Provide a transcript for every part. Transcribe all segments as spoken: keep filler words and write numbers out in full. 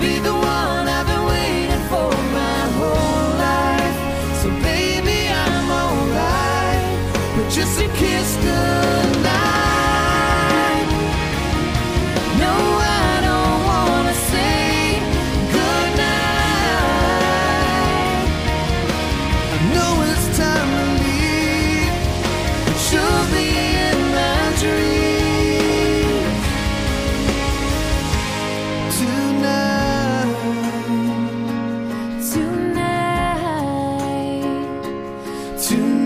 be the one I've been waiting for my whole life. So baby, I'm alright with just a kiss goodnight. No, I don't wanna say goodnight. I know it's time to leave, but you'll be in my dreams tonight. Tonight.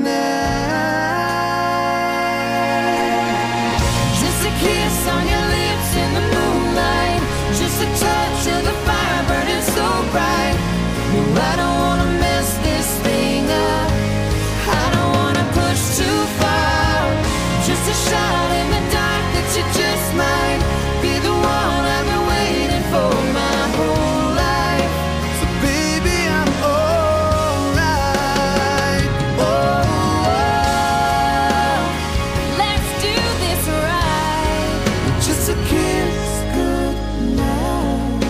Tonight. Just a kiss on your lips in the moonlight. Just a touch of the fire burning so bright. No, I don't wanna mess this thing up. I don't wanna push too far. Just a shot in the dark that you just might be the one I've been waiting for my whole life. So baby, I'm alright. Oh, oh. Let's do this right. Just a kiss goodnight.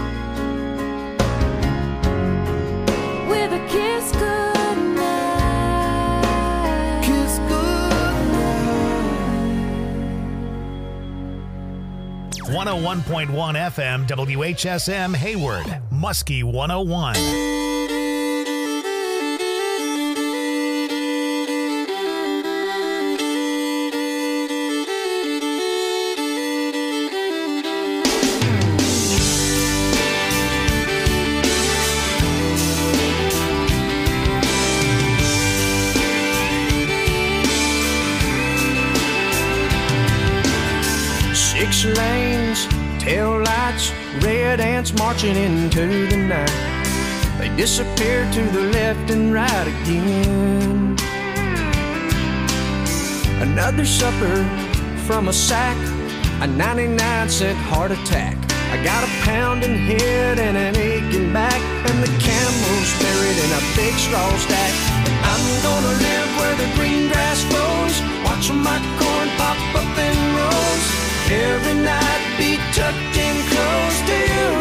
With a kiss goodnight. Kiss goodnight. one oh one point one F M W H S M Hayward, Muskie one oh one. Six lanes, tail lights, red ants marching into the night. They disappear to the left and right again. Another supper from a sack, a ninety-nine cent heart attack. I got a pounding head and an aching back, and the camel's buried in a big straw stack. I'm gonna live where the green grass grows, watching my corn pop up in rows. Every night be tucked in close to you.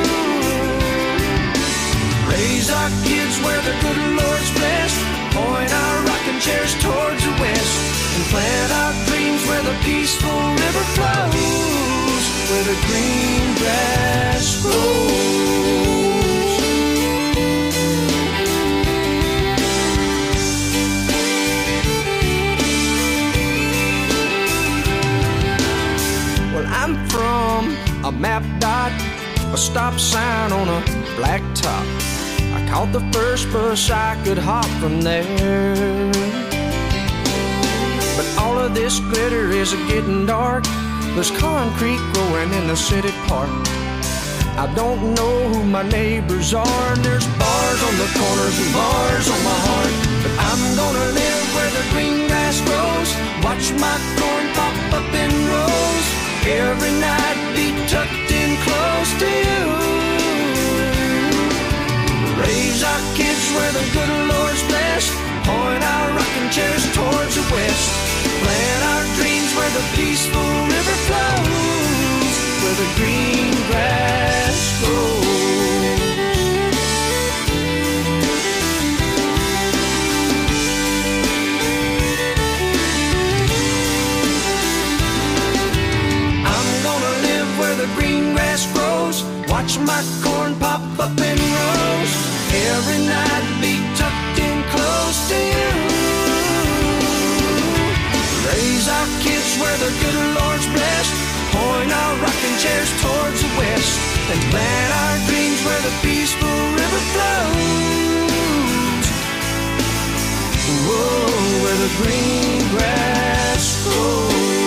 Raise our kids where the good Lord's blessed. Point our rocking chairs towards the west. And plant our dreams where the peaceful river flows. Where the green grass grows. Well, I'm from a map dot, a stop sign on a black top. I caught the first bus I could hop from there. But all of this glitter is getting dark. There's concrete growing in the city park. I don't know who my neighbors are, and there's bars on the corners and bars on my heart. But I'm gonna live where the green grass grows, watch my corn pop up in rows. Every night be tucked in close to you. Raise our kids where the good Lord's blessed. Point our rocking chairs towards the west. Plant our dreams where the peaceful river flows. Where the green grass grows. The green grass grows, watch my corn pop up in rows. Every night be tucked in close to you. Raise our kids where the good Lord's blessed. Point our rocking chairs towards the west. And plant our dreams where the peaceful river flows. Whoa, where the green grass grows.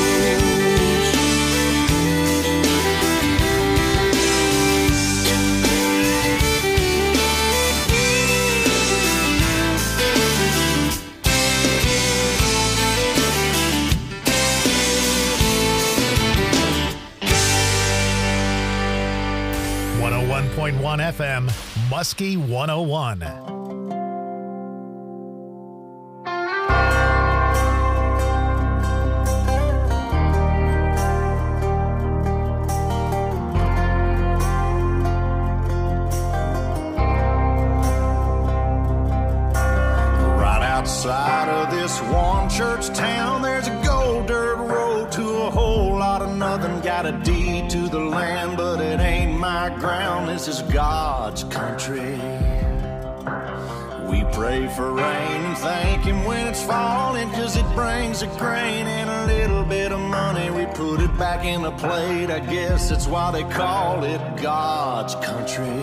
one oh one point one F M, Muskie one oh one. Outside of this one church town, there's a gold dirt road to a whole lot of nothing. Got a deed to the land, but it ain't my ground. This is God's country. We pray for rain and thank Him when it's falling, 'cause it brings a grain and a little bit of money. We put it back in the plate, I guess that's why they call it God's country.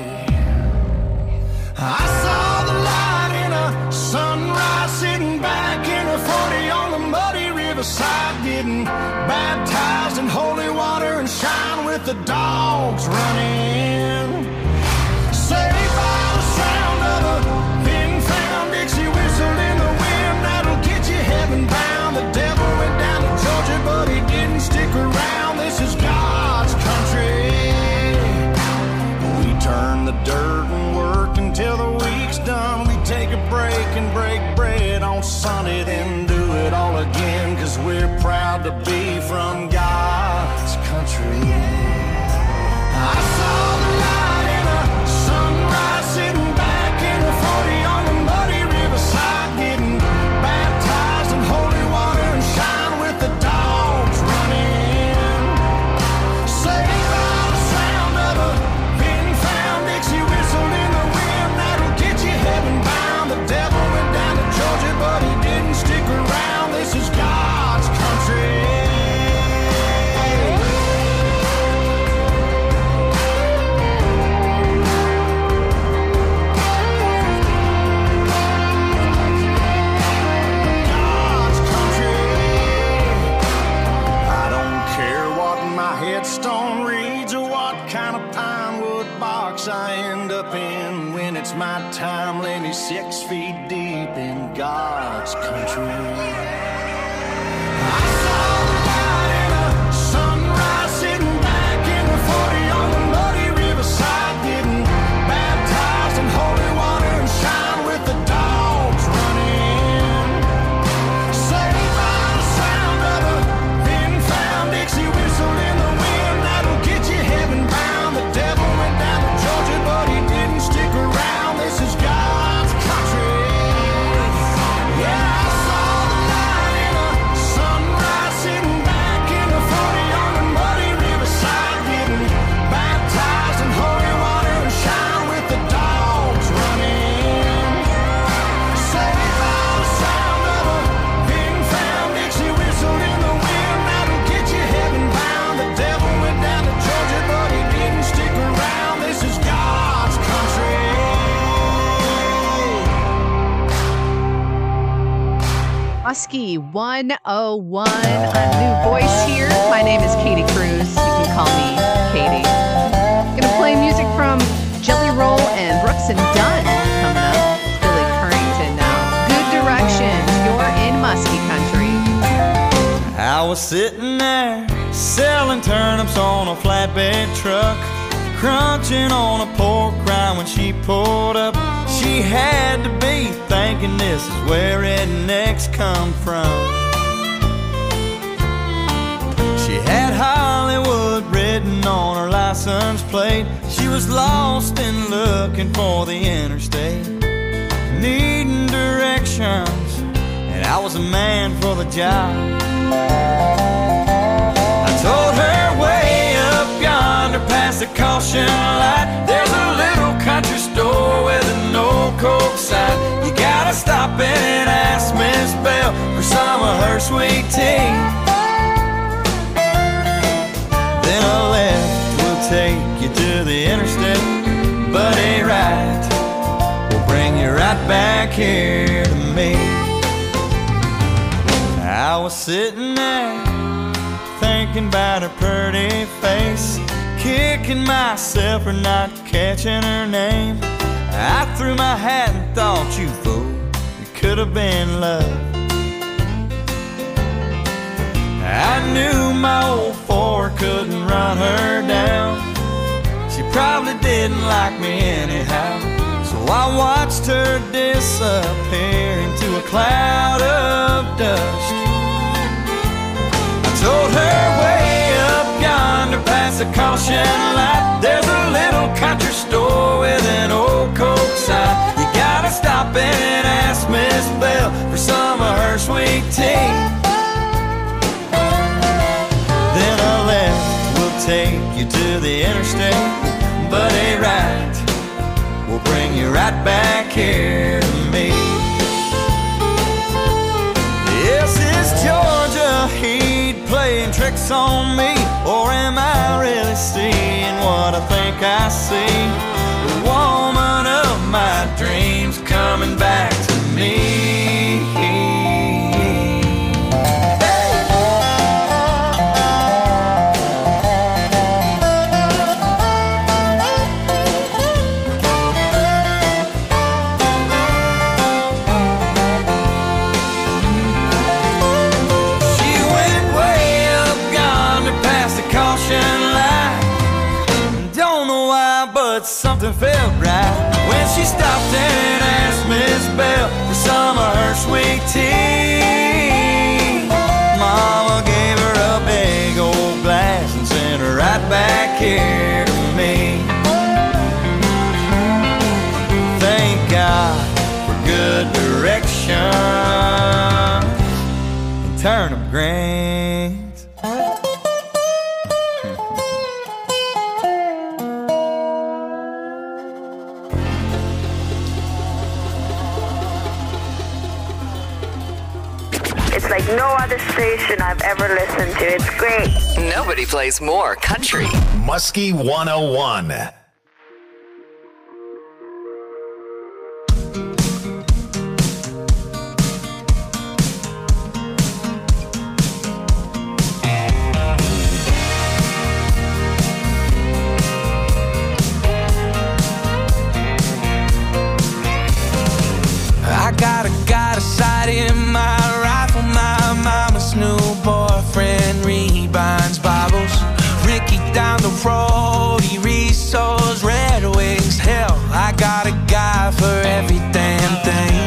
I saw the light in a sunrise, sitting back in a forty on the muddy riverside, getting baptized in holy water and shine with the dogs running. Saved by the sound of a pin-found Dixie whistle in the wind that'll get you heaven bound. The devil went down to Georgia, but he didn't stick around. This is God's country. We turn the dirt and work until the week's done. We take a break and break bread on Sunday, then do it all again, 'cause we're proud to be from God's country. I saw the light in a sunrise, sitting back in a forty on the muddy riverside, getting baptized in holy water and shine with the dogs running. Saved by the sound of a pin-found Dixie whistle in the wind that'll get you heaven bound. The devil went down to Georgia, but he didn't stick around. This is God's country. God's country. I don't care what my headstone reads or what kind of pine wood box I end up in. When it's my time, lay me six feet deep in God's country. I saw the light in a sunrise, sitting back in the forty on the muddy riverside, getting baptized in holy water and shine with the dogs running. Saved by the sound of a pin-found Dixie whistle in the wind that'll get you heaven bound. The devil went down to Georgia, but he didn't stick around. This is God's country. Yeah, I saw the light in a sunrise, sitting back in a forty on the muddy riverside, getting baptized in holy water and shine with the dogs running. Saved by the sound of a pin-found Dixie whistle in the wind that'll get you heaven bound. The devil went down to Georgia, but he didn't stick around. This is God's country. Muskie one oh one. I'm new voice here. My name is Katie Cruz. You can call me Katie. Gonna play music from Jelly Roll and Brooks and Dunn coming up. Billy Currington now. Good Directions. You're in Muskie country. I was sitting there selling turnips on a flatbed truck, crunching on a pork rind when she pulled up. She had to be thinking this is where rednecks come from. She had Hollywood written on her license plate. She was lost and looking for the interstate, needing directions, and I was a man for the job. I told her way up yonder past the caution light, there's a little country store with an old Coke sign. You gotta stop in and ask Miss Bell for some of her sweet tea. Then a left will take you to the interstate, but a right will bring you right back here to me. I was sitting there thinking about her pretty face, kicking myself for not catching her name. I threw my hat and thought, you fool, it could have been love. I knew my old Ford couldn't run her down. She probably didn't like me anyhow, so I watched her disappear into a cloud of dust. I told her way up yonder past the caution light, there's a little country store with an old Coke sign. You gotta stop in and ask Miss Bell for some understand, but a right will bring you right back here to me. Yes, is Georgia heat playing tricks on me, or am I really seeing what I think I see? The woman of my dreams coming back to me. Something felt right when she stopped and asked Miss Bell for some of her sweet tea. Mama gave her a big old glass and sent her right back here to me. Thank God for good direction and turnip greens. It's like no other station I've ever listened to. It's great. Nobody plays more country. Muskie one oh one. I got a got a sight in my rifle, my mama's new boyfriend rebinds Bibles. Ricky down the road, he resows Red Wings. Hell, I got a guy for every damn thing.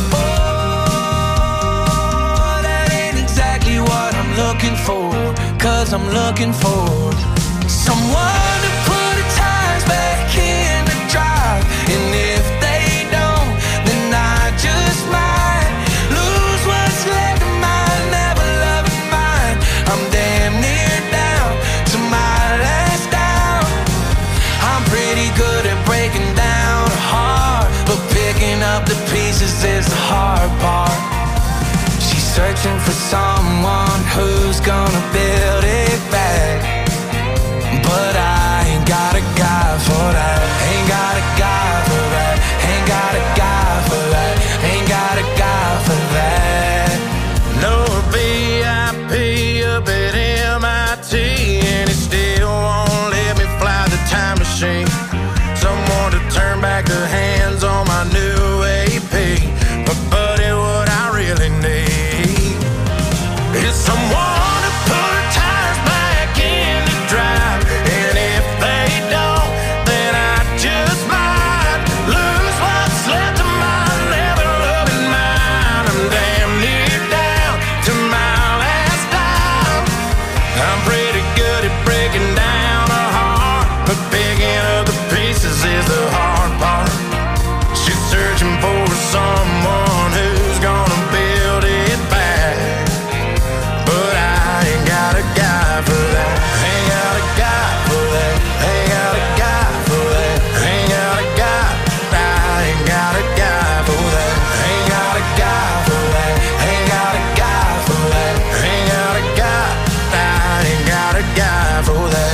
Oh, that ain't exactly what I'm looking for, 'cause I'm looking for someone to put the tires back in the drive. And if they don't, then I just might lose what's left of my never loving mind. I'm damn near down to my last down. I'm pretty good at breaking down a heart, but picking up the pieces is the hard part. She's searching for someone who's gonna build it back, but I ain't got a guy for that. Ain't got a guy for that. Ain't got a guy for that. Ain't got a guy for that. No B I P up at M I T, and it still won't let me fly the time machine. Someone to turn back the hands on my new A P. But buddy, what I really need is someone to put tires back in the drive. And if they don't, then I just might lose what's left of my never loving mind. I'm damn near down to my last dime. I'm pretty good at breaking down a heart, but picking up the pieces is the hard part. She's searching for someone who's gonna build it back, but I ain't got a guy for that. Ain't got a guy for that. Ain't got a guy for that. Ain't got a guy. I ain't got a guy for that. Ain't got a guy for that. Ain't got a guy for that. Ain't got a guy. I ain't got a guy for that.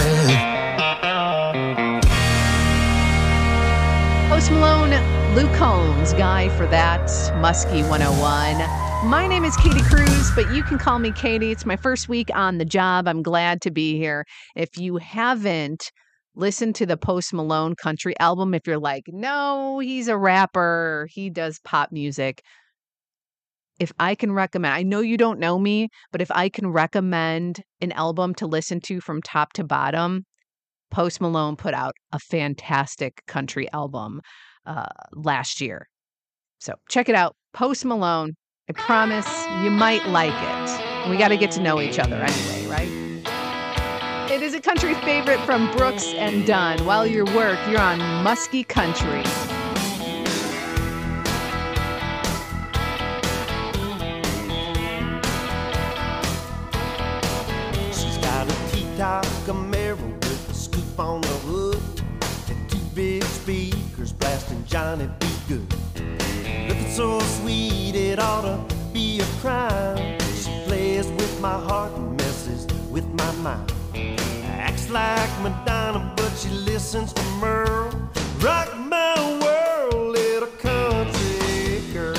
Post Malone, Luke Combs, guy for that, Muskie one oh one. My name is Katie Cruz, but you can call me Katie. It's my first week on the job. I'm glad to be here. If you haven't listened to the Post Malone country album, if you're like, no, he's a rapper, he does pop music. If I can recommend, I know you don't know me, but if I can recommend an album to listen to from top to bottom, Post Malone put out a fantastic country album uh, last year. So check it out. Post Malone. I promise you might like it. We got to get to know each other anyway, right? It is a country favorite from Brooks and Dunn. While you work, you're on Muskie Country. She's got a T-top Camaro with a scoop up on the hood, and two big speakers blasting Johnny B. Good. Looking so sweet it ought to be a crime. She plays with my heart and messes with my mind. Acts like Madonna, but she listens to Merle. Rock my world, little country girl.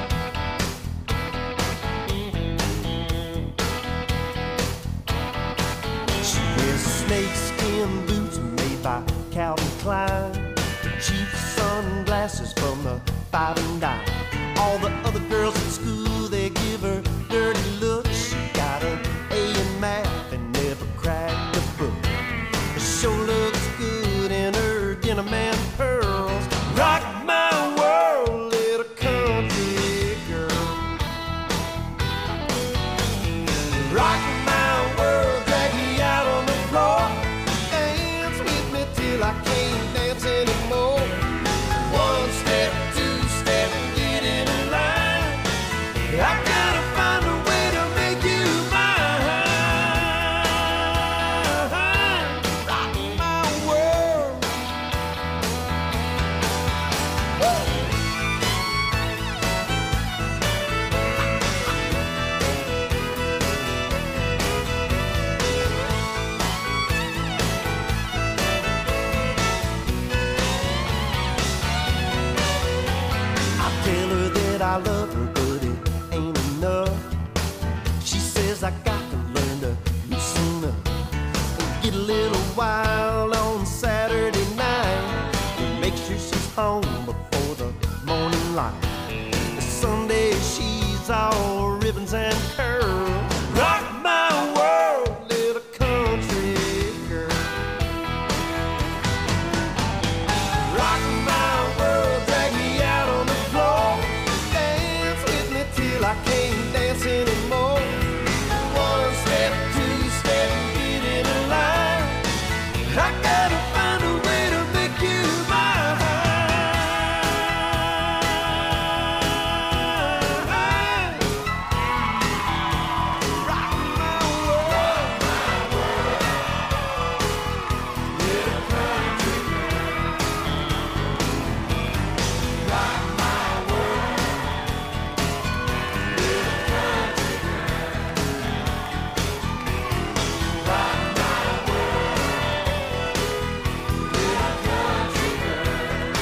She wears snakeskin boots made by Calvin Klein, cheap sunglasses from the Five and Dime. All the other girls at school, they give her dirty looks. She got an A in math and never cracked a book. She sure looks good in her denim and pearls. Rock my world, little country girl. Rock my world, drag me out on the floor. Dance with me till I can't dance anymore. One step, two step, get in line. I gotta find a way to make you mine. Rock my world. I tell her that I love her, but it ain't enough. She says I got to learn to loosen up and get a little wild on Saturday night and make sure she's home before the morning light. Sunday she's all ribbons and curls. Rock my world, little country girl. Rock my world, drag me out on the floor. Dance with me till I can't dance anymore. One step, two step, get in a line. I gotta find a way to make you mine. Rock my world, little country girl. Rock my world, little country girl. Rock my world, little country girl.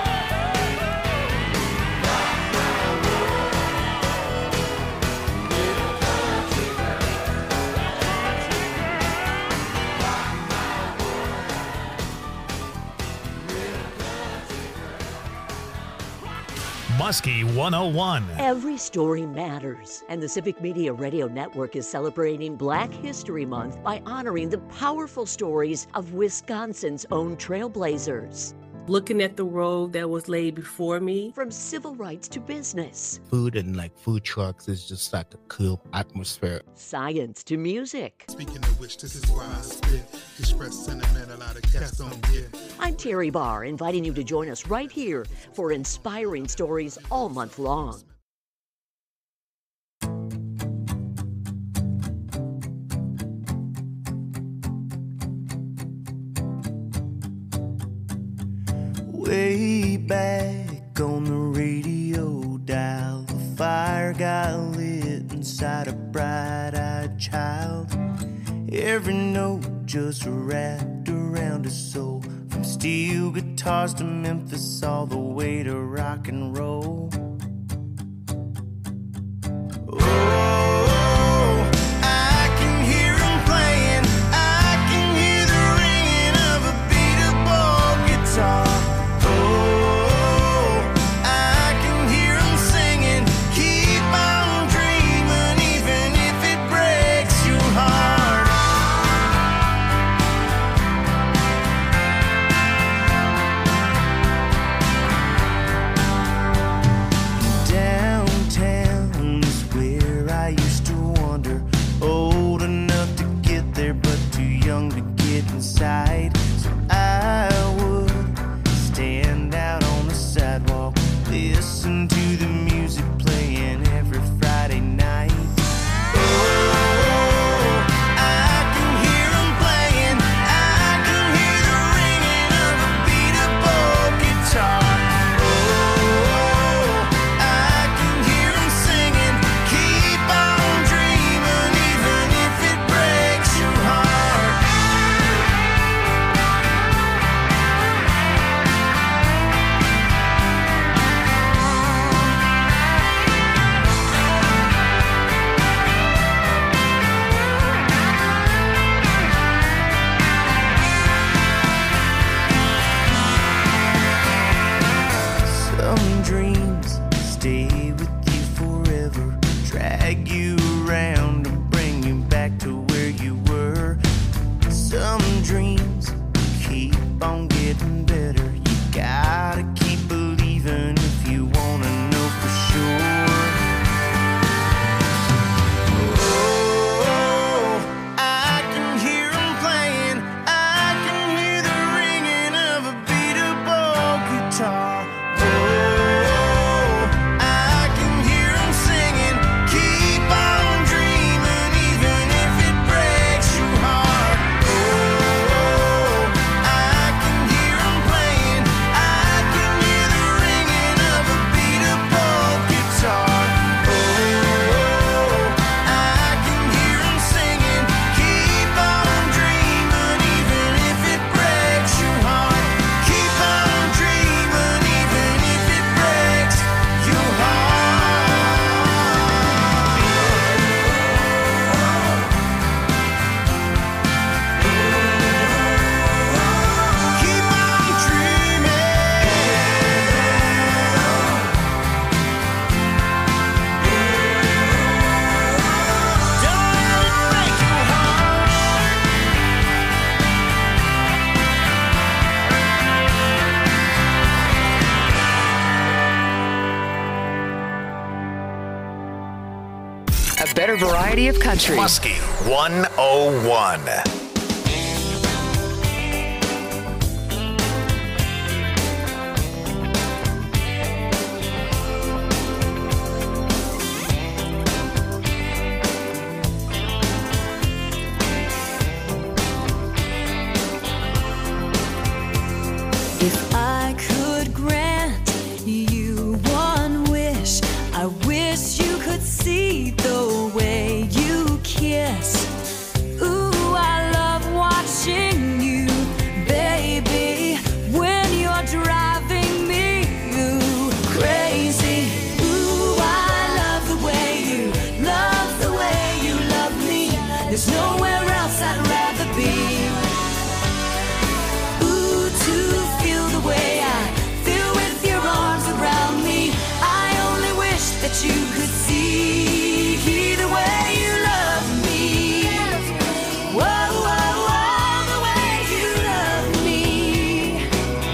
Rock my world, little country Muskie one oh one. Every story matters, and the Civic Media Radio Network is celebrating Black History Month by honoring the powerful stories of Wisconsin's own trailblazers. Looking at the road that was laid before me. From civil rights to business. Food and like food trucks is just like a cool atmosphere. Science to music. Speaking of which, this is why I spit. Express sentiment a lot of cats don't get. I'm Terry Barr, inviting you to join us right here for inspiring stories all month long. Way back on the radio dial, the fire got lit inside a bright-eyed child. Every note just wrapped around his soul, from steel guitars to Memphis, all the way to rock and roll. Oh, I can hear him playing, I can hear the ringing of a beat-up old guitar. dreams stay with you forever, drag you around and bring you back to where you were. Some dreams keep on getting better. You gotta keep believing if you wanna know for sure. Oh, I can hear 'em playing. I can hear the ringing of a beat-up guitar. A better variety of country. Muskie one oh one. If I could grant you one wish, I wish you could see the way you kiss. Ooh, I love watching you, baby, when you're driving me ooh, crazy. Ooh, I love the way you, love the way you love me. There's nowhere else I'd rather be. Ooh, to feel the way I feel with your arms around me. I only wish that you could see the way you love me. Whoa, whoa, whoa, the way you love me.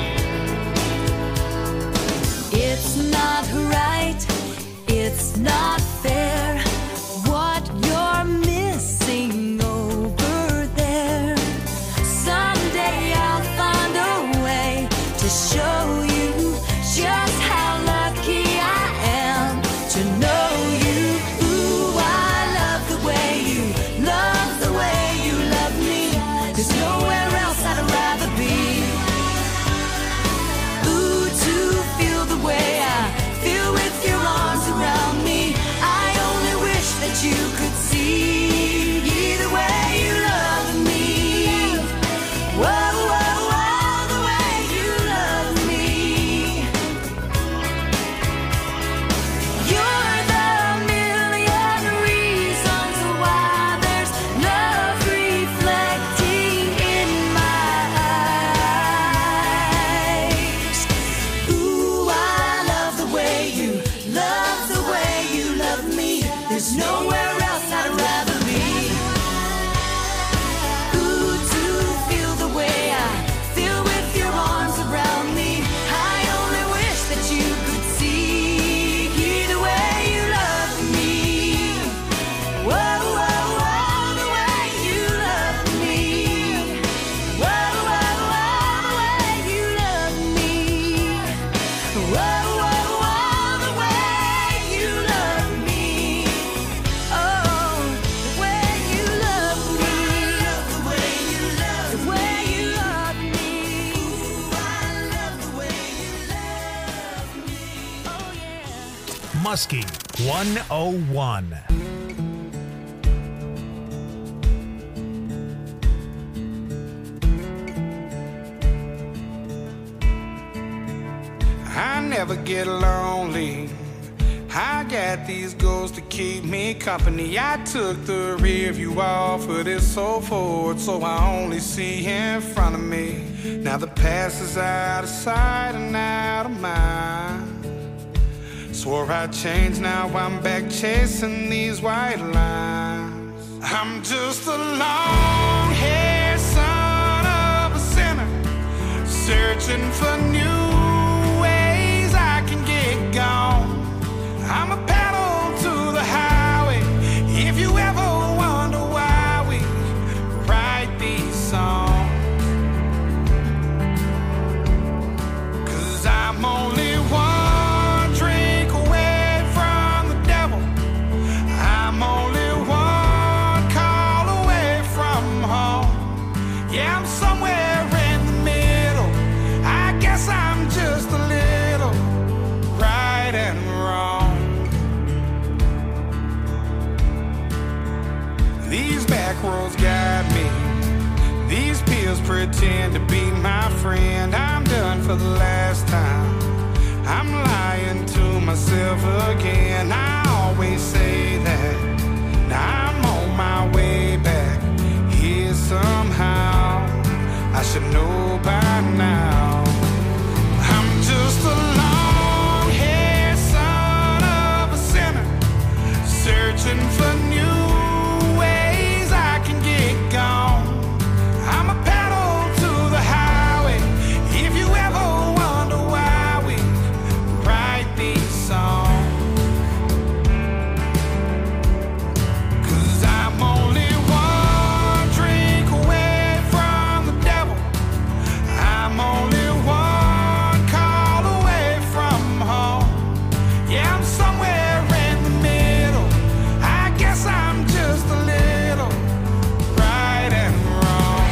It's not right, it's not fair, what you're missing over there. Someday I'll find a way to show you just how lucky I am to know you. Ooh, I love the way you, love the way you love me. There's nowhere else I'd rather be. Ooh, to feel the way I feel with your arms around me. I only wish that you could see the way you love me. Whoa, whoa, whoa, the way you love me. You're the million reasons why there's love reflecting in my eyes. Ooh, I love the way you, love the way you love me. There's nowhere else I'd rather be. Ooh, to feel the way I feel with your arms around me. I only wish that you could see the way you love me. Whoa, whoa, whoa, the way you love me. Whoa, whoa, whoa, the way you love me. Whoa, whoa, whoa, the way you love me. Oh, the way you love me. The way you love me. The way you love me. Ooh, I love the way you love me. Oh, yeah. Muskie one oh one. I never get lonely. I got these goals to keep me company. I took the rear view off of this old Ford, so I only see in front of me. Now the past is out of sight and out of mind. Swore I'd change, now I'm back chasing these white lines. I'm just a long-haired son of a sinner, searching for new ways I can get gone. I'm a pedal to the highway, if you ever wonder why we write these songs. Cause I'm only one drink away from the devil, I'm only one call away from home. Yeah, I'm somewhere in the middle, I guess I'm just a little right and wrong. These back roads guide me, these pills pretend to be my friend. I'm done for the last time, I'm lying to myself again. I always say that, now I'm on my way back here somehow. I should know by now. I'm just a long-haired son of a sinner, searching for new ways I can get gone. I'm a pedal to the highway, if you ever wonder why we write these songs. Cause I'm only one drink away from the devil, I'm only one call away from home. Yeah, I'm somewhere in the middle, I guess I'm just a little right and wrong.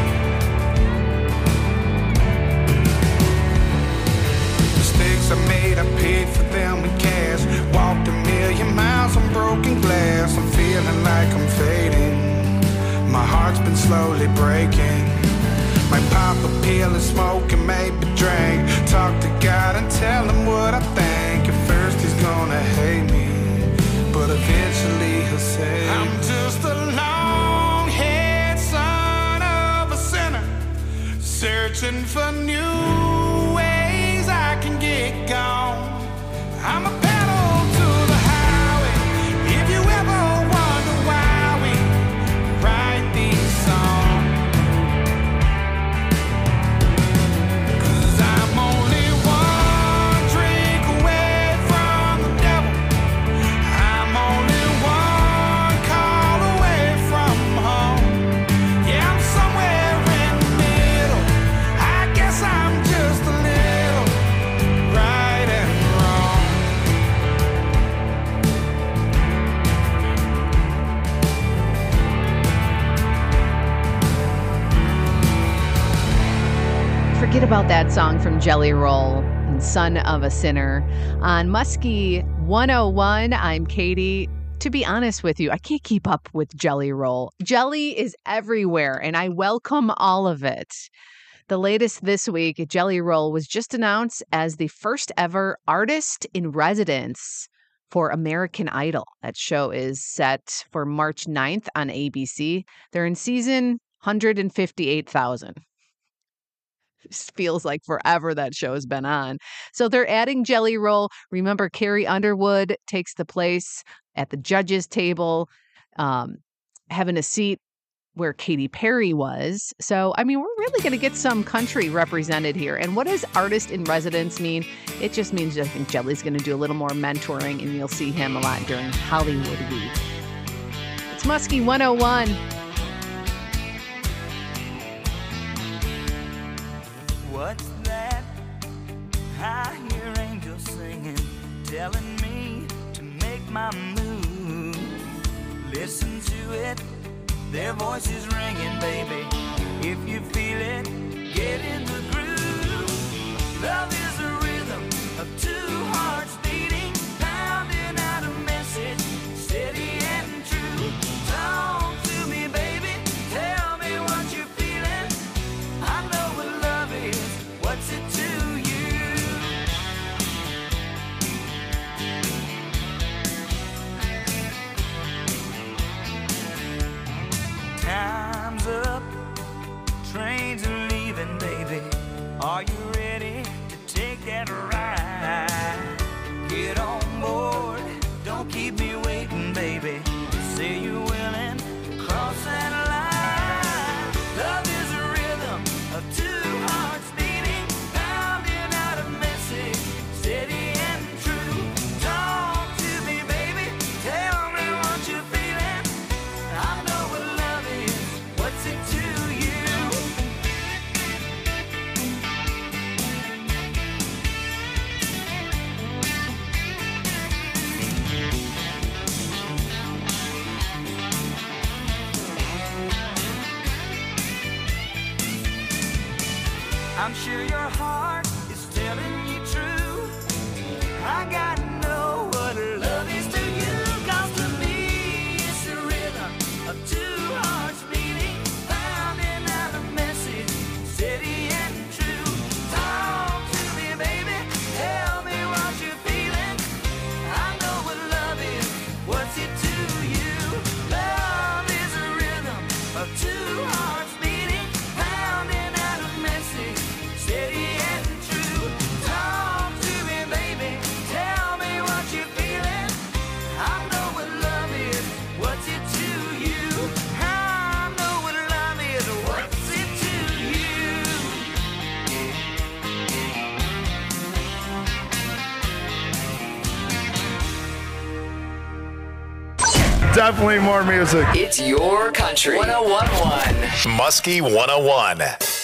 Mistakes I made, I paid for them in cash. Walked a million miles on broken glass. I'm feeling like I'm fading, my heart's been slowly breaking. Might pop a pill and smoke and maybe drink. Talk to God and tell him what I think. At first he's gonna hate me, but eventually he'll say, I'm just a long-haired son of a sinner, searching for new ways I can get gone. I'm a pedal to the highway, if you ever wonder why we write these songs. Cause I'm only one drink away from the devil, I'm only one call away from home. Yeah, I'm somewhere in the middle, I guess I'm just a little right and wrong. Forget about that song from Jelly Roll and Son of a Sinner. On Muskie one oh one, I'm Katie. To be honest with you, I can't keep up with Jelly Roll. Jelly is everywhere, and I welcome all of it. The latest this week, Jelly Roll was just announced as the first ever artist in residence for American Idol. That show is set for March ninth on A B C. They're in season one hundred fifty-eight thousand. This feels like forever that show has been on. So they're adding Jelly Roll. Remember, Carrie Underwood takes the place at the judges' table, um, having a seat where Katy Perry was. So, I mean, we're really going to get some country represented here. And what does artist in residence mean? It just means I think Jelly's going to do a little more mentoring, and you'll see him a lot during Hollywood Week. It's Muskie one oh one. What's that? I hear angels singing, telling me to make my move. Listen to it, their voices ringing, baby. If you feel it, get in the groove. Love is a rhythm of two hearts beating, pounding out a message, steady and true. Talk to me, baby, tell me what you're feeling. I know what love is, what's it to you? Time's up, trains are leaving, baby. Are you ready to take I'm sure your heart is telling you true. I gotta know what love is to you. 'Cause to me it's the rhythm of two hearts beating, pounding out a message steady and true. Talk to me, baby, tell me what you're feeling. I know what love is, what's it to you? Love is a rhythm of two hearts beating, pounding out a message steady and true. Talk to me, baby, tell me what you're feeling. I know what love is, what's it to you? I know what love is, what's it to you? Definitely more music. It's your country. one oh one point one. Muskie one oh one.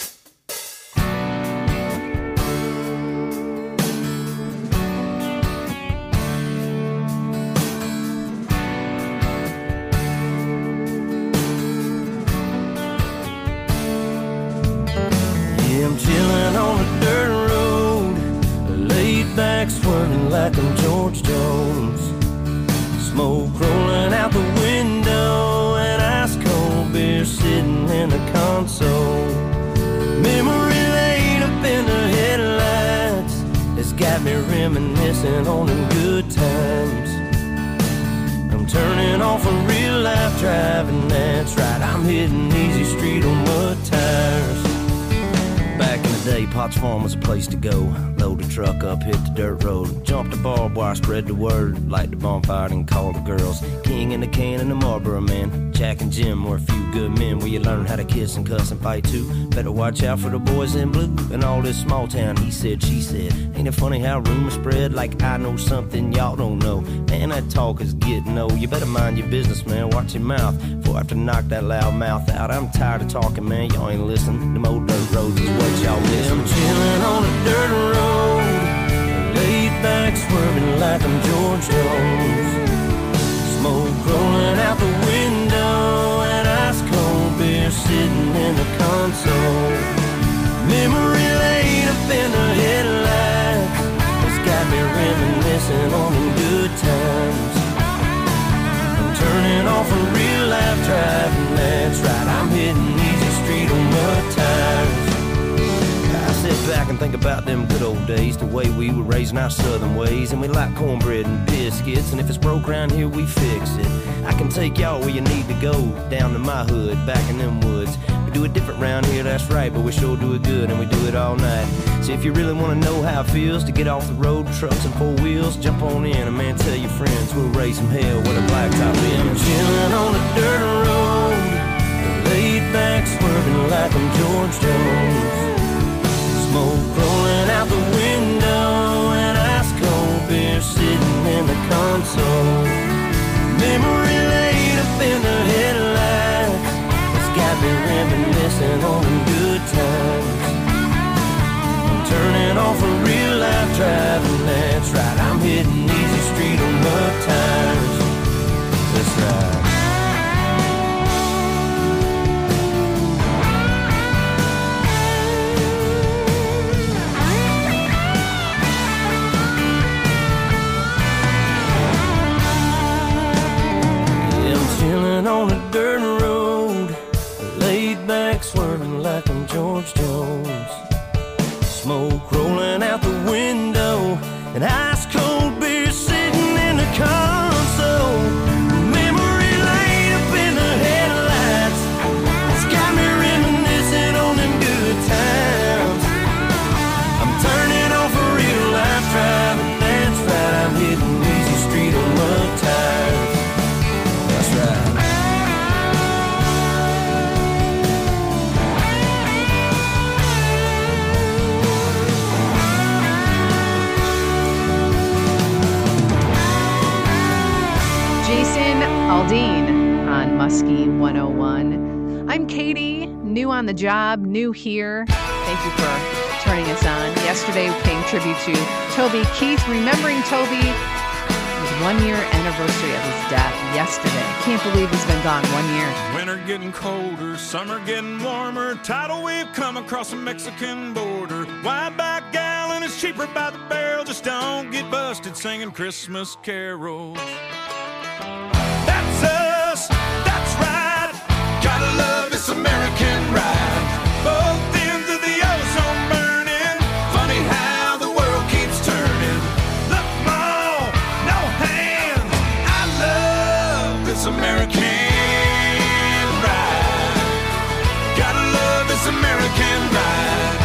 Yeah, I'm chilling on a dirt road, laid back, swerving like I'm George Jones. Smoke rolling out the window, and ice cold beer sitting in the console. Memory laid up in the headlights, it's got me reminiscing on them good times. I'm turning off a real life driving, that's right, I'm hitting easy street on mud tires. Back in the day, Potts Farm was a place to go. Load the truck up, hit the dirt road, jump the barbed wire, spread the word, light the bonfire and call the girls. King in the can and the Marlboro man, Jack and Jim were a few good men where you learn how to kiss and cuss and fight too. Better watch out for the boys in blue and all this small town he said, she said. Ain't it funny how rumors spread like I know something y'all don't know? Man, that talk is getting old. You better mind your business, man, watch your mouth before I have to knock that loud mouth out. I'm tired of talking, man, y'all ain't listening. Them old dirt roads is what y'all miss. I'm chilling on a dirt road, laid back, swerving like I'm George Jones. Smoke rolling out the window, and ice cold beer sitting in the console. Memory laid up in the headlights, it's got me reminiscing on them good times. I'm turning off a real life driving, that's right, I'm hitting easy street on mud tires. I sit back and think about them good old days, the way we were raising our southern ways, and we like cornbread and biscuits, and if it's broke around here, we fix it. I can take y'all where you need to go, down to my hood, back in them woods. We do it different round here, that's right, but we sure do it good, and we do it all night. So if you really want to know how it feels to get off the road, trucks and four wheels, jump on in, and man, tell your friends we'll raise some hell with a blacktop in. I'm chilling on a dirt road, laid back, swerving like I'm George Jones. Smoke rolling out the window, and ice cold beer sitting in the console. Memory laid up in the headlights, it's got me reminiscing on them good times. I'm turning off a real life driving, that's right, I'm hitting easy street on mud tires. That's right. On a dirt road, laid back, swerving like I'm George Jones. Smoke rolling out the window, and ice cold beer sitting in the console. Memory laid up in the headlights, it's got me reminiscing on them good times. I'm turning off a real life driving, that's right, I'm hitting easy street on mud tires. That's right. Aldean on Muskie one oh one. I'm Katie, new on the job, new here. Thank you for turning us on. Yesterday, paying tribute to Toby Keith, remembering Toby his one-year anniversary of his death yesterday. Can't believe he's been gone one year. Winter getting colder, summer getting warmer. Tidal wave come across the Mexican border. Wide back gallon is cheaper by the barrel. Just don't get busted singing Christmas carols. That's us, that's right. Gotta love this American ride. Both ends of the ozone burning. Funny how the world keeps turning. Look, Mom, no hands. I love this American ride. Gotta love this American ride.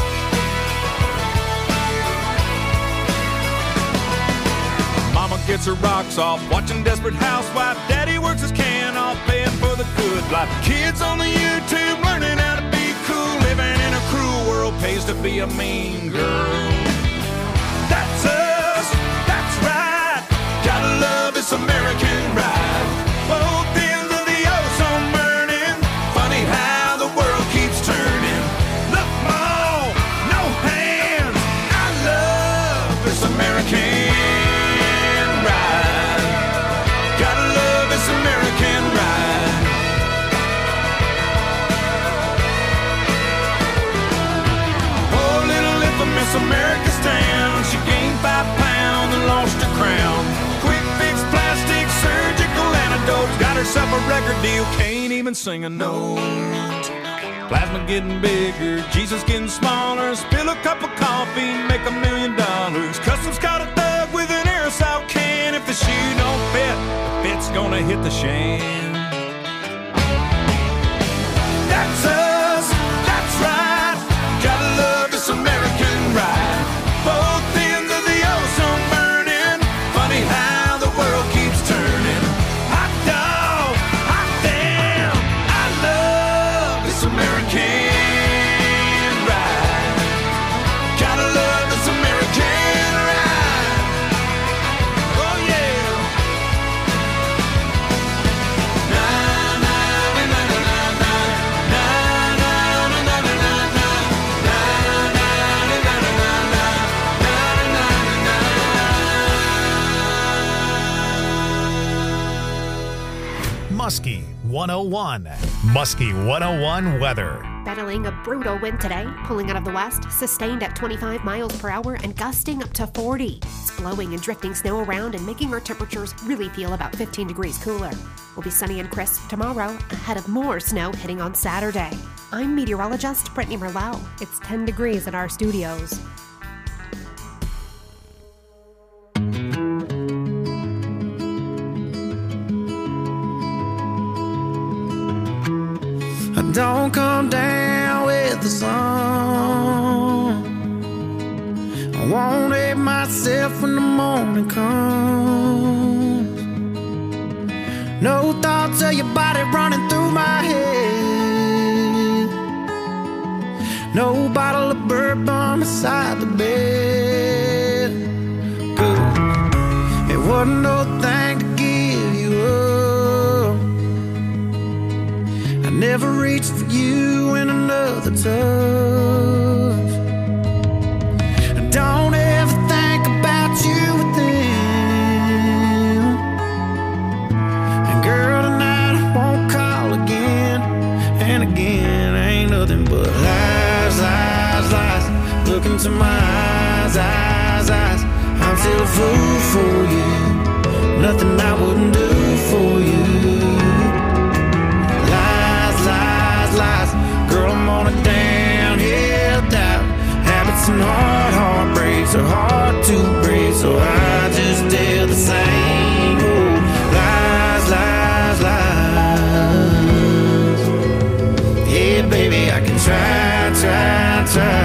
Mama gets her rocks off, watching Desperate Housewife. Daddy works his can off, paying for the good life. Kids on the YouTube learning how to be cool. Living in a cruel world pays to be a mean girl. That's us, that's right. Gotta love this American ride. Both ends of the ozone burning. Funny how the world keeps turning. Look, Mom, no hands. I love this American ride. Gotta love this American ride. Poor little infamous America's town. She gained five pounds and lost her crown. Quick fix, plastic, surgical antidotes. Got herself a record deal, can't even sing a note. Plasma getting bigger, Jesus getting smaller. Spill a cup of coffee, make a million dollars. Customs caught a thug with an aerosol can. If the shoe don't fit, the fit's gonna hit the shan. That's us, that's right. Gotta love this American ride. Both ends of the ozone burning. Funny how the world keeps turning. Hot dog, hot damn. I love this American ride. Gotta love this American ride. Oh yeah. Na na na na na na na na na na na na na na Muskie one oh one. Muskie one oh one weather. Battling a brutal wind today, pulling out of the west, sustained at twenty-five miles per hour and gusting up to forty. It's blowing and drifting snow around and making our temperatures really feel about fifteen degrees cooler. We'll be sunny and crisp tomorrow, ahead of more snow hitting on Saturday. I'm meteorologist Brittany Merlot. It's ten degrees in our studios. Don't come down with the sun. I won't hate myself when the morning comes. No thoughts of your body running through my head. No bottle of bourbon beside the bed. Good. It wasn't no thing to give you up. Never reached for you in another touch. Don't ever think about you with them. And girl, tonight I won't call again. And again, ain't nothing but lies, lies, lies. Look into my eyes, eyes, eyes. I'm still a fool for you. Nothing I wouldn't do for you. Lies. Girl, I'm on a downhill doubt. Habits and hard heartbreaks are hard to break, so I just tell the same old lies, lies, lies. Yeah, baby, I can try, try,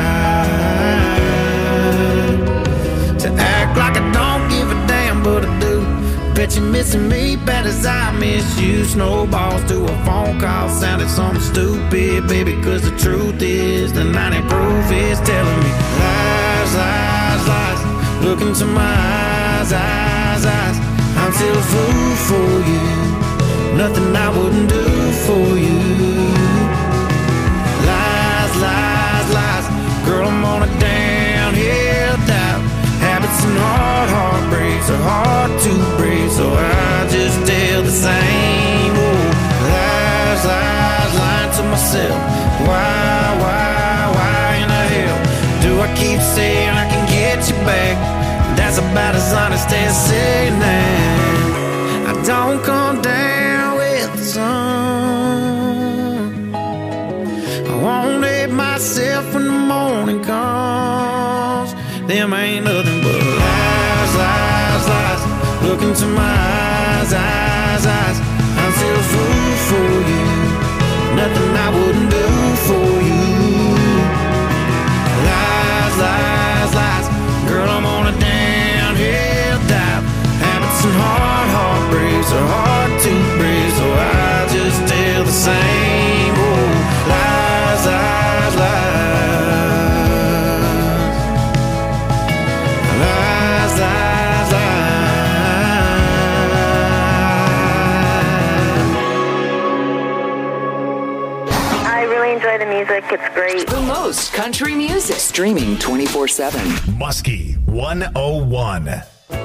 try to act like I don't give a damn, but I do. Bet you're missing me bad as I miss you. Snowballs to a phone call sounded something stupid, baby, cause the truth is the ninety proof is telling me lies, lies, lies. Look into my eyes, eyes, eyes. I'm still a fool for you. Nothing I wouldn't do for you. Lies, lies, lies. Girl, I'm on a downhill doubt. Habits and hard heartbreaks are hard to That's about as honest as saying that I don't come down with the sun. I won't hate myself when the morning comes. Them ain't nothing but lies, lies, lies. Look into my eyes, eyes, eyes. I'm still a fool for you. Nothing I wouldn't do for you. Lies, lies, lies. Girl, I'm on a downhill dive. Habits and hard heartbreaks are hard to break, so I just tell the same old lies, lies, lies. Lies, lies, I really enjoy the music. It's great. The most country music. Streaming twenty-four seven. Muskie one oh one.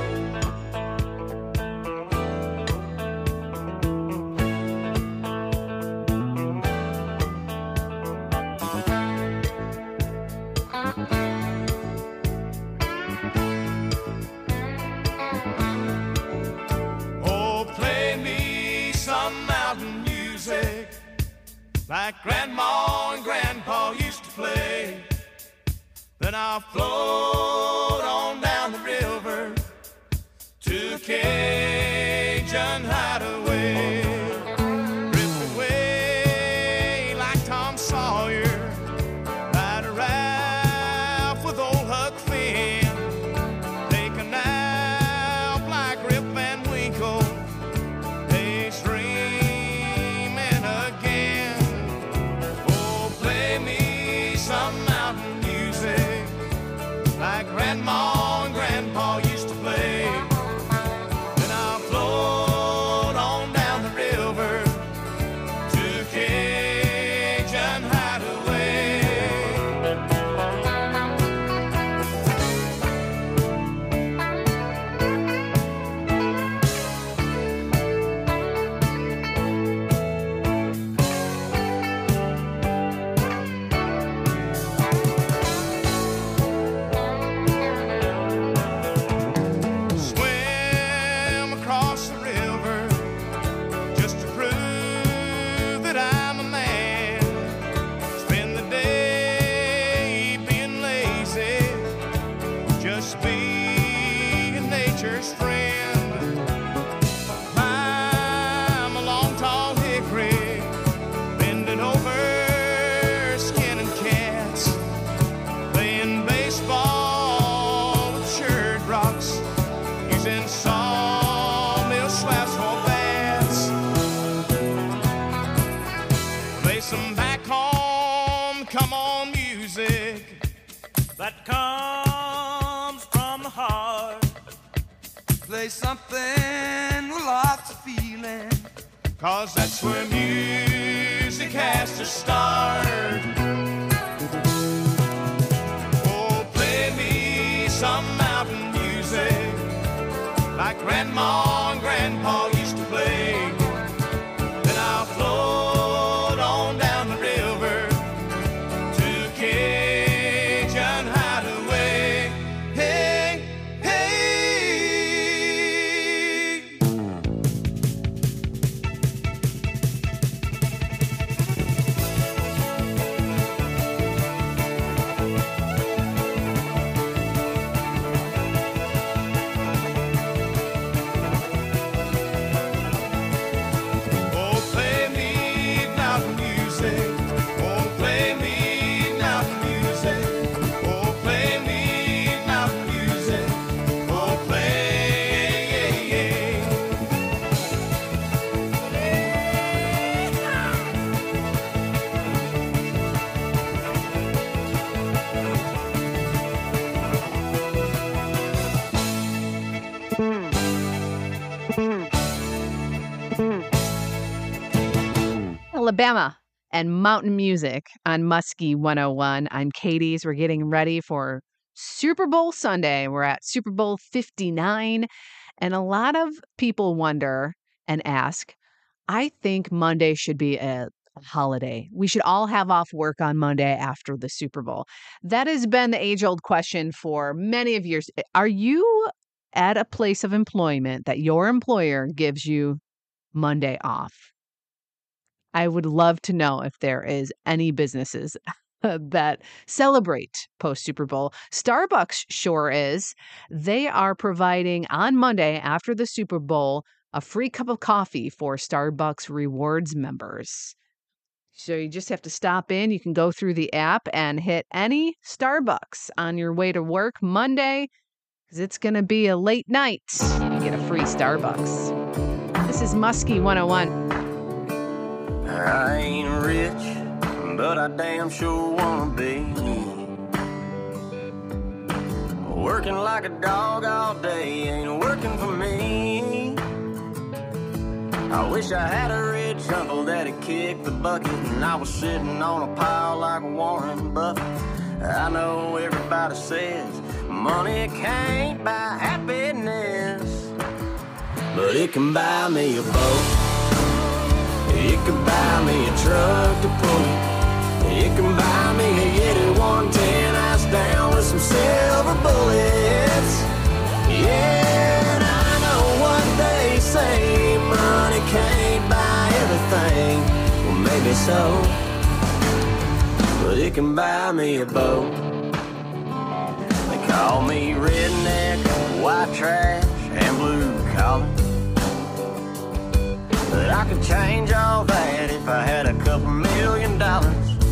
Oh, play me some mountain music like Grandma and Grandpa used to play. Then I'll float on down the river to Cajun Hideaway. Drift away like Tom Sawyer, ride a raft with old Huck Finn. Take a nap like Rip Van Winkle, daydreaming again. Oh, play me some mountain music like Grandma and Grandpa used to play. Then I'll float on down the river to Cajun Hideaway. Swim across the river just to prove that I'm a man. Spend the day being lazy, just being nature's friend. Climb a long tall hickory, bending over, skinning cats, playing baseball with shirt rocks, using sawmill slaps for bats. Play some back home, come on music that comes from the heart. Play something with lots of feeling, cause that's where music has to start. Oh, play me some mountain music like Grandma and Grandpa used to play. Then I'll float on down the river to Cajun Hideaway. Hey, hey. Oh, play me mountain music. Oh, play me mountain music. Oh, play me mountain music. Oh, play. Alabama and mountain music on Muskie one oh one. I'm Katie's. We're getting ready for Super Bowl Sunday. We're at Super Bowl fifty-nine. And a lot of people wonder and ask, I think Monday should be a holiday. We should all have off work on Monday after the Super Bowl. That has been the age-old question for many of years. Are you at a place of employment that your employer gives you Monday off? I would love to know if there is any businesses that celebrate post-Super Bowl. Starbucks sure is. They are providing on Monday after the Super Bowl a free cup of coffee for Starbucks Rewards members. So you just have to stop in. You can go through the app and hit any Starbucks on your way to work Monday, because it's going to be a late night. You get a free Starbucks. This is Muskie one oh one. I ain't rich, but I damn sure wanna be. Working like a dog all day ain't working for me. I wish I had a rich uncle that'd kick the bucket and I was sitting on a pile like Warren Buffett. I know everybody says money can't buy happiness, but it can buy me a boat. It can buy me a truck to pull it. It can buy me a Yeti one ten ice down with some silver bullets. Yeah, and I know what they say, money can't buy everything. Well, maybe so, but it can buy me a boat. They call me redneck, white trash, and blue collar, but I could change all that if I had a couple million dollars.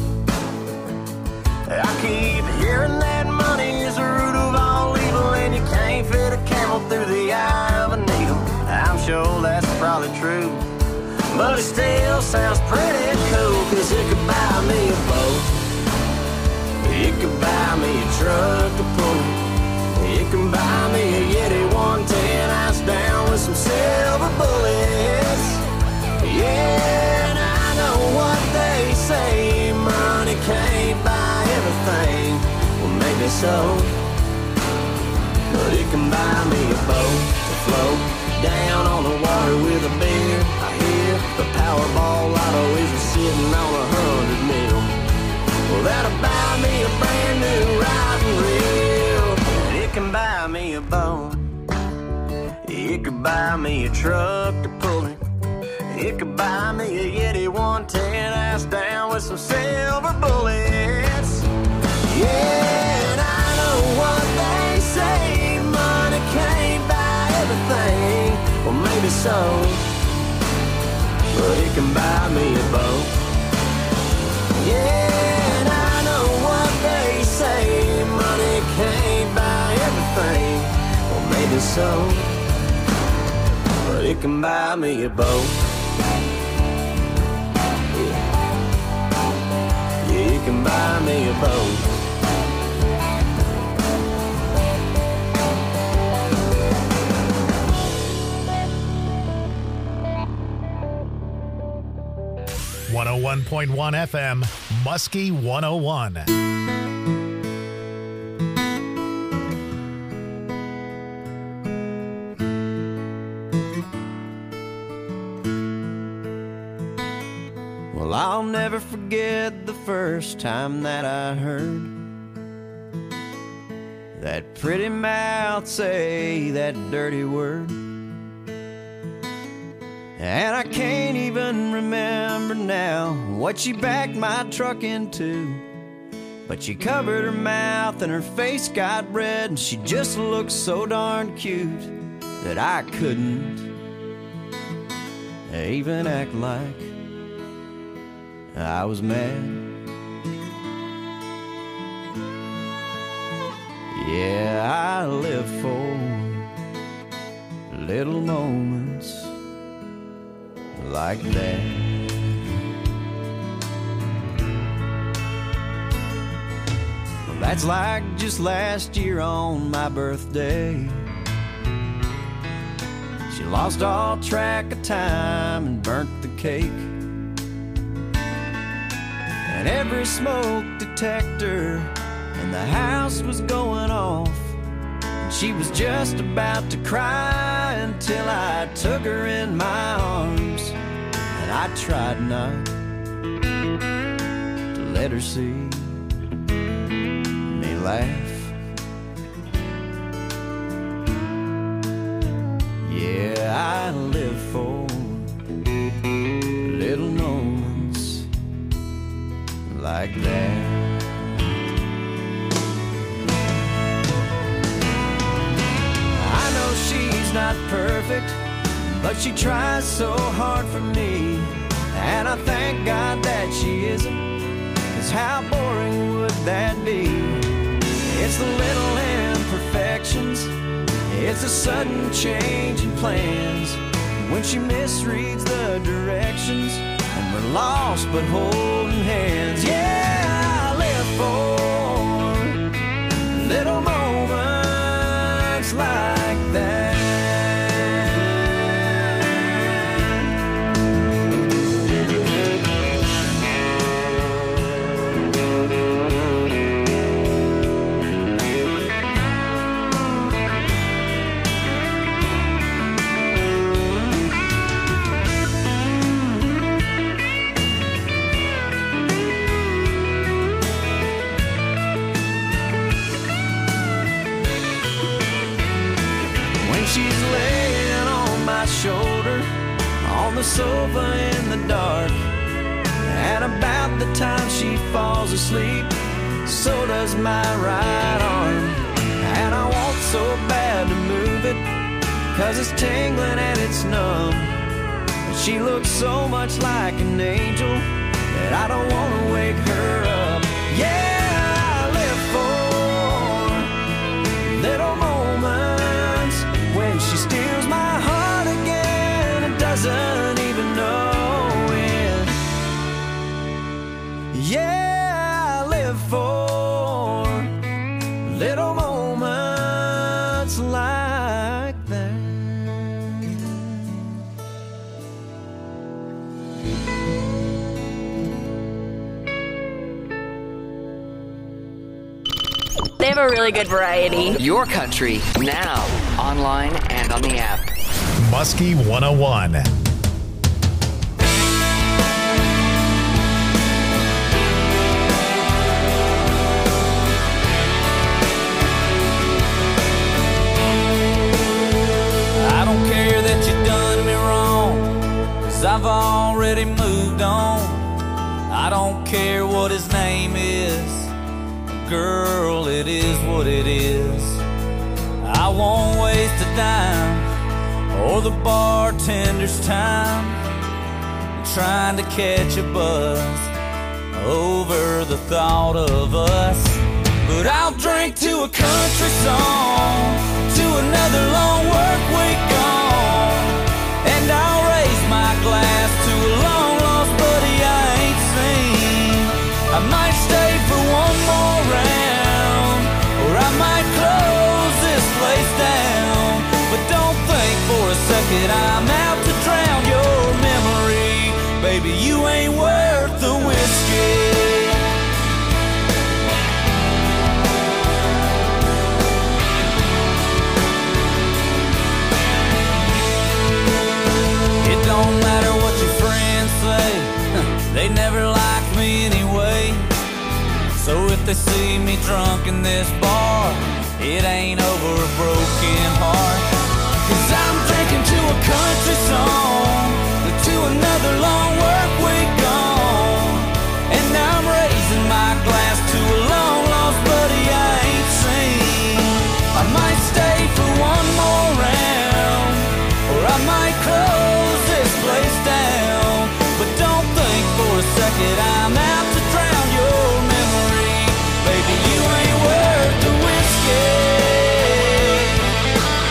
I keep hearing that money is the root of all evil, and you can't fit a camel through the eye of a needle. I'm sure that's probably true, but it still sounds pretty cool, cause it could buy me a boat. It could buy me a truck to pull it. It can buy me a Yeti one ten ice down with some silver bullets. Yeah, and I know what they say, money can't buy everything. Well, maybe so, but it can buy me a boat to float down on the water with a beer. I hear the Powerball lotto is sitting on a hundred mil. Well, that'll buy me a brand new riding reel. And it can buy me a boat. It could buy me a truck to pull it. It could buy me a Yeti one ten ass down with some silver bullets. Yeah, and I know what they say, money can't buy everything. Well, maybe so, but it can buy me a boat. Yeah, and I know what they say, money can't buy everything. Well, maybe so, but it can buy me a boat. You can buy me a boat. one oh one point one F M, Muskie one oh one. Well, I'll never forget the first time that I heard that pretty mouth say that dirty word. And I can't even remember now what she backed my truck into, but she covered her mouth and her face got red, and she just looked so darn cute that I couldn't even act like I was mad. Yeah, I live for little moments like that. Well, that's like just last year on my birthday. She lost all track of time and burnt the cake. And every smoke detector in the house was going off, and she was just about to cry until I took her in my arms, and I tried not let her see me laugh. Yeah, I live for little moments like that. I know she's not perfect, but she tries so hard for me, and I thank God that she isn't, 'cause how boring would that be? It's the little imperfections, it's a sudden change in plans, when she misreads the directions, and we're lost but holding hands. Yeah, I live for little moments like that. Shoulder on the sofa in the dark, and about the time she falls asleep, so does my right arm. And I want so bad to move it, 'cause it's tingling and it's numb, but she looks so much like an angel that I don't want to wake her up. Yeah, I live for little moments when she steals my heart again and doesn't even know it. Yeah, I live for little moments like that. They have a really good variety. Your country, now, online and on the app. Muskie one oh one. I don't care that you done me wrong, 'cause I've already moved on. I don't care what his name is, girl, it is what it is. I won't waste a dime or the bartender's time trying to catch a buzz over the thought of us. But I'll drink to a country song, to another long work week gone, and I'll raise my glass to a long lost buddy I ain't seen. I might stay for one more round, or I might close this place down. But don't think for a second I'm out to drown your memory. Baby, you ain't worth the whiskey. It don't matter what your friends say, they never liked me anyway. So if they see me drunk in this bar, it ain't over a broken heart. 'Cause I'm drinking to a country song, to another long work week gone, and I'm raising my glass to a long lost buddy I ain't seen. I might stay for one more round, or I might close this place down. But don't think for a second I'm out to drown your memory. Baby, you ain't worth the whiskey.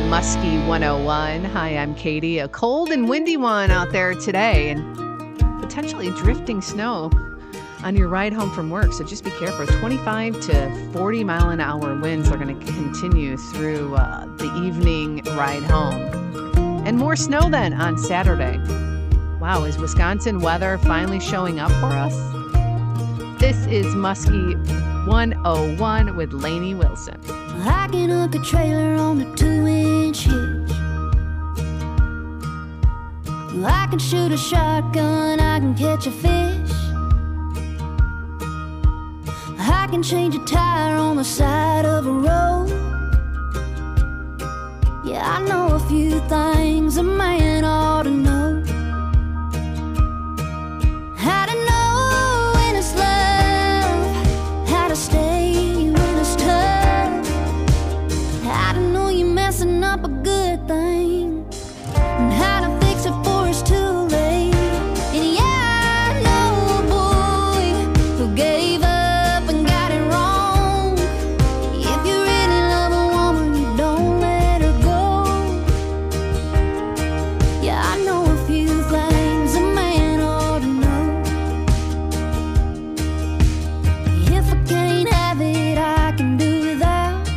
Muskie one oh one. Hi, I'm Katie. A cold and windy one out there today, and potentially drifting snow on your ride home from work. So just be careful. twenty-five to forty mile an hour winds are going to continue through uh, the evening ride home. And more snow then on Saturday. Wow, is Wisconsin weather finally showing up for us? This is Muskie one oh one with Lainey Wilson. I can hook a trailer on a two-inch hitch. I can shoot a shotgun, I can catch a fish. I can change a tire on the side of a road. Yeah, I know a few things a man ought to know. How to know when it's love, how to stay when it's tough, how to know you're messing up a good thing, and how to fix it before it's too late. And yeah, I know a boy who gave up and got it wrong. If you really love a woman, you don't let her go. Yeah, I know a few things a man ought to know. If I can't have it, I can do without.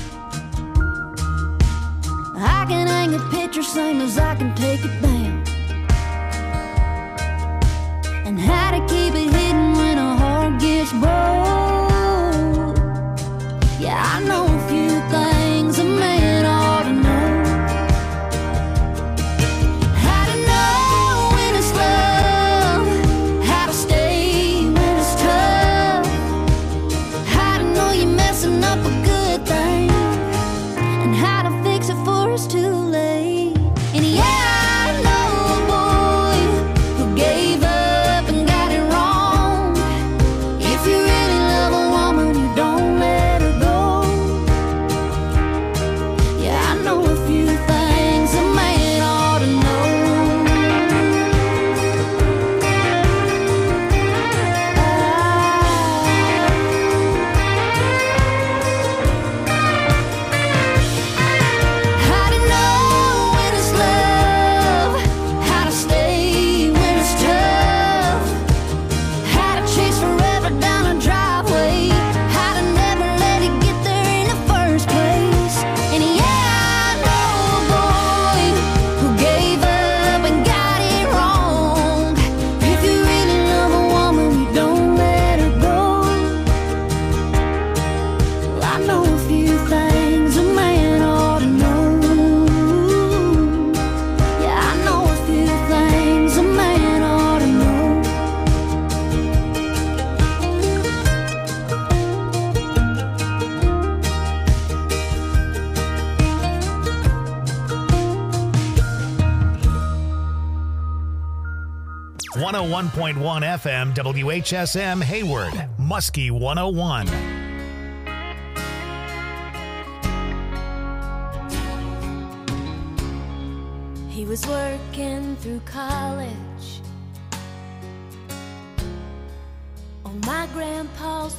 I can hang a picture same as I can take it down. And how to keep it hidden when a heart gets broke. Yeah, I know a few things a man ought to know. How to know when it's love, how to stay when it's tough, how to know you're messing up a good thing, and how to fix it before it's too late. And yeah, I know a boy who gave up and got it wrong. If you really love a woman, you don't let her go. Yeah, I know a few things a man ought to know. How to know when it's love, how to stay when it's tough, how to chase forever down a driveway, how to never let it get there in the first place. And yeah, I know a boy who gave up and got it wrong. If you really love a woman, you don't let her go. Well, I know a few things a man ought to know. Yeah, I know a few things a man ought to know. one oh one point one F M W H S M Hayward, Muskie one oh one. He was working through college on my grandpa's